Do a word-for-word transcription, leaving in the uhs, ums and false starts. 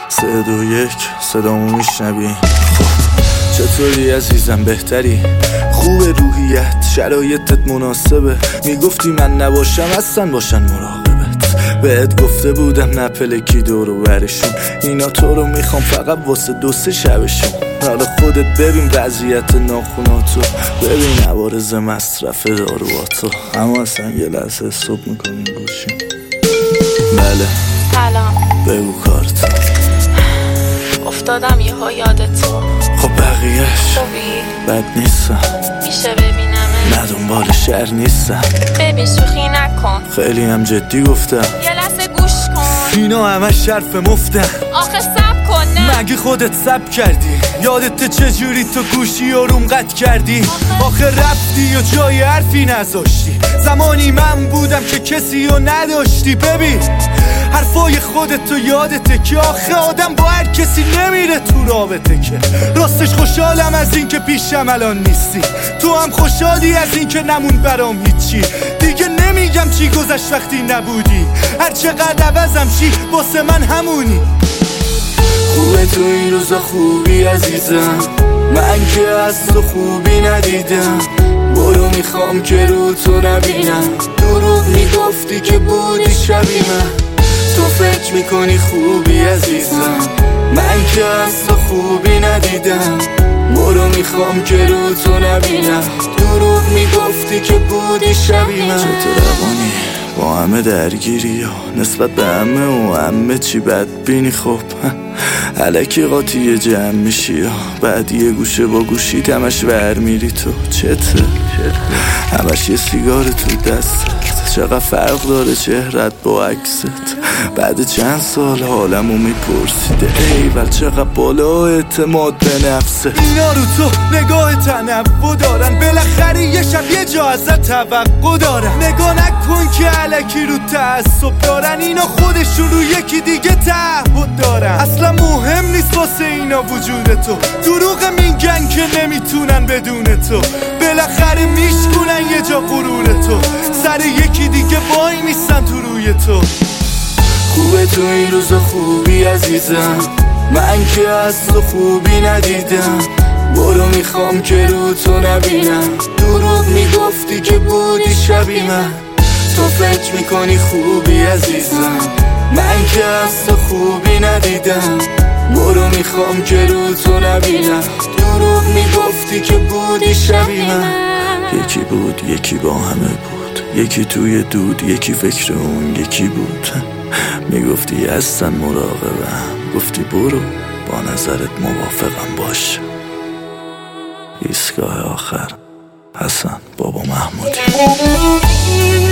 سه دو یک صدامو میشنوی؟ خب چطوری عزیزم؟ بهتری؟ خوبه روحیت؟ شرایطت مناسبه؟ میگفتی من نباشم اصلا باشن مراقبت. بهت گفته بودم نپلکی دورو برشون، اینا تو رو میخوام فقط واسه دو سه شبشون. حالا خودت ببین وضعیت ناخوناتو، ببین عوارض مصرف دارواتو. اما اصلا یه لحظه حساب میکنیم گوشیم. بله سلام، بگو کارت. افتادم یه ها یادتون. خب بقیهش خوبی؟ بد نیستم، میشه ببینمه؟ نه دنبال شهر نیستم. ببین شوخی نکن، خیلی هم جدی گفتم. یه لحظه گوش کن، اینا همش حرف مفتن. آخه سب کن. نه مگه خودت سب کردی؟ یادت چجوری تو گوشی آروم قطع کردی؟ آخه رفتی و جای حرفی نذاشتی. زمانی من بودم که کسی رو نداشتی. ببین حرفای خودت تو یادته که آخه آدم با هر کسی نمیره تو رابطه. که راستش خوشحالم از این که پیشم الان نیستی، تو هم خوشحالی از این که نمون برام هیچی. دیگه نمیگم چی گذشت وقتی نبودی، هر چقدر عوضم چی واسه من همونی. خوبه تو این روزا خوبی عزیزم، من که از تو خوبی ندیدم. برو میخوام که رو تو نبینم، دروغ میگفتی که بودی شبیه من. تو فکر میکنی خوبی عزیزم، من که از تو خوبی ندیدم. برو میخوام که رو تو نبینم، دروغ میگفتی که بودی شبیه من. چطور روانی با همه درگیری ها نسبت به همه و همه چی بدبینی؟ خب الکی قاطی جمع میشی ها، بعد یه گوشه با گوشی تمش ور میری. تو چته؟ همش یه سیگار تو دستت. چقدر فرق داره چهرت با عکست؟ بعد چند سال حالمو میپرسیده ایول چقدر بالا اعتماد به نفسه. اینا رو تو نگاه تنوع دارن، بالاخره یه شب یه جا ازت توقع دارن. نگاه نکن که الکی رو تعصب دارن، اینا خودشون رو یکی دیگه تعهد دارن. اصلا مهم نیست واسه اینا وجود تو، دروغ میگن که نمیتونن بدون تو. بالاخره میشکنن یه جا غرور تو، سر یکی دیگه وای میستن تو روی تو. خوبه تو این روزا خوبی عزیزم، من که از تو خوبی ندیدم. برو میخوام که رو تو نبینم، دروغ میگفتی که بودی شبیه من. تو فکر میکنی خوبی عزیزم، من که از تو خوبی ندیدم. برو میخوام که رو تو نبینم، دروغ میگفتی که بودی شبیه من. یکی بود یکی با همه بود، یکی توی دود یکی فکر اون یکی بود. میگفتی هستن مراقبم، گفتی برو با نظرت موافقم باش. ایستگاه آخر حسن بابا محمودی.